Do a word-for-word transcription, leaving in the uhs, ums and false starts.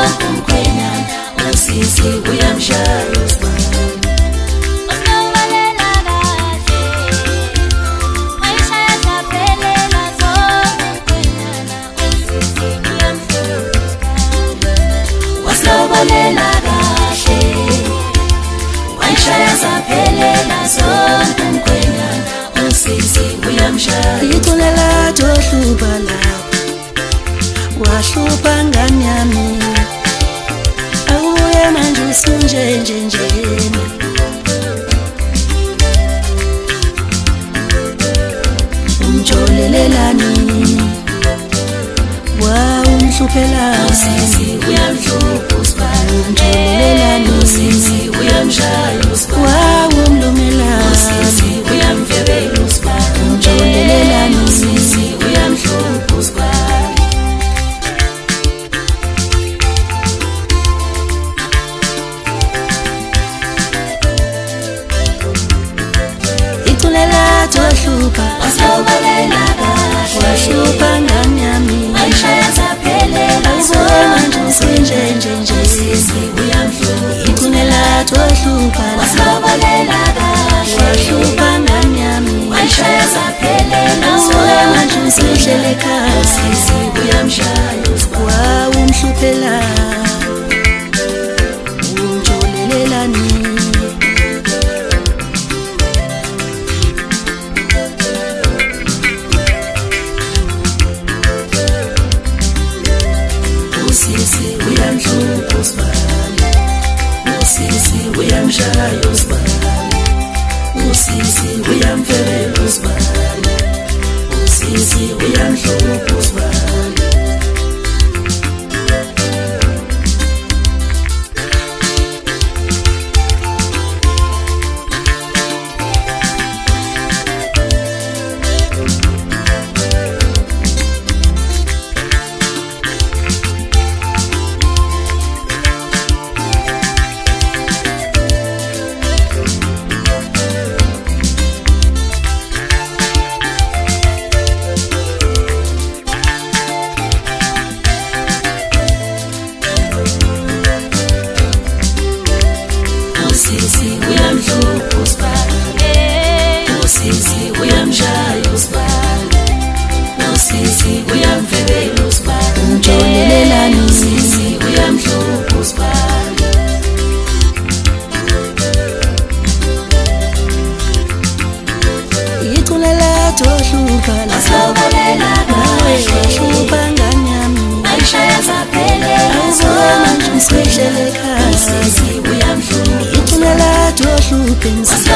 Usisi uyamshaya usibani Usobalela kahle Wayishaya zaphelela zomkhwenyana Usisi uyamshaya usibani Wasobalela kahle Wayishaya zaphelela zomkhwenyana Usisi uyamshaya Icule lathi wahlupha lapho Wahlupha ngani yami Awuye manje usunje nje njena Umjolelelani Wawumhluphela Usisi uyamhlupha usibani Umjolelelani Usisi uyamshaya usibani Wawumlumela Usisi uyamfebela usibani Umjolelelani Usisi uyamhlupha usibani Icule lathi wahlupha Wasobalela kahle Wahlupha ngani yami Wayishaya zaphelela Awuye manje usunje nje nje Usisi uyamhlupha Icule lathi wahlupha Wasobalela kahle Wahlupha ngani yami Wayishaya zaphelela Awuye manje usuhlele ekhaya Usisi uyamshaya usibani Wawumhluphela Umjolelelani Usisi uyamhlupha usibani Usisi uyamshaya usibani Usisi uyamfebela usibani Usisi uyamhlupha usibani Usisi uyamhlupha usibani Usisi uyamshaya usibani Usisi uyamfebela usibani Umjolelelani Usisi uyamhlupha usibani Icule lathi wahlupha Wasobalela Nawe kahle wahlupha ngani yami Wayishaya zaphelela Awuye manje usuhlele ekhaya Usisi uyamhlupha Icule lathi wahlupha